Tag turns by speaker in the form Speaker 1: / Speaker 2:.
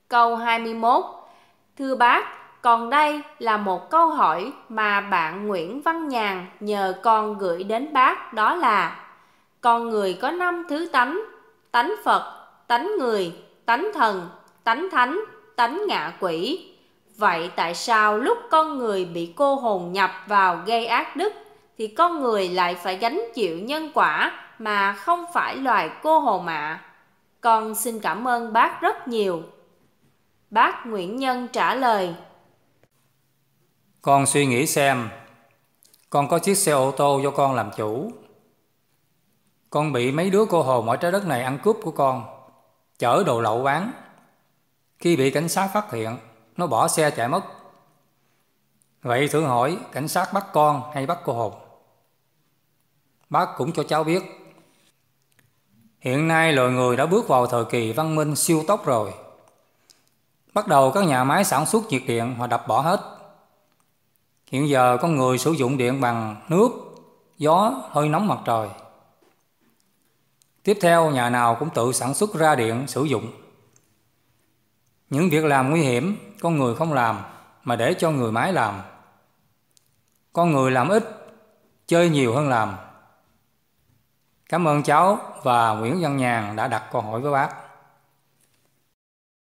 Speaker 1: Câu 21. Thưa bác, còn đây là một câu hỏi mà bạn Nguyễn Văn Nhàn nhờ con gửi đến bác, đó là: con người có 5 thứ tánh: tánh Phật, tánh người, tánh thần, tánh thánh, tánh ngạ quỷ. Vậy tại sao lúc con người bị cô hồn nhập vào gây ác đức thì con người lại phải gánh chịu nhân quả mà không phải loài cô hồn ạ? Con xin cảm ơn bác rất nhiều. Bác Nguyễn Nhân trả lời:
Speaker 2: Con suy nghĩ xem, con có chiếc xe ô tô do con làm chủ. Con bị mấy đứa cô hồn ở trái đất này ăn cướp của con, chở đồ lậu bán. Khi bị cảnh sát phát hiện, nó bỏ xe chạy mất. Vậy thử hỏi, cảnh sát bắt con hay bắt cô hồn? Bác cũng cho cháu biết, hiện nay loài người đã bước vào thời kỳ văn minh siêu tốc rồi. Bắt đầu các nhà máy sản xuất nhiệt điện họ đập bỏ hết. Hiện giờ con người sử dụng điện bằng nước, gió, hơi nóng mặt trời. Tiếp theo, nhà nào cũng tự sản xuất ra điện sử dụng. Những việc làm nguy hiểm, con người không làm mà để cho người máy làm. Con người làm ít, chơi nhiều hơn làm. Cảm ơn cháu và Nguyễn Văn Nhàn đã đặt câu hỏi với bác.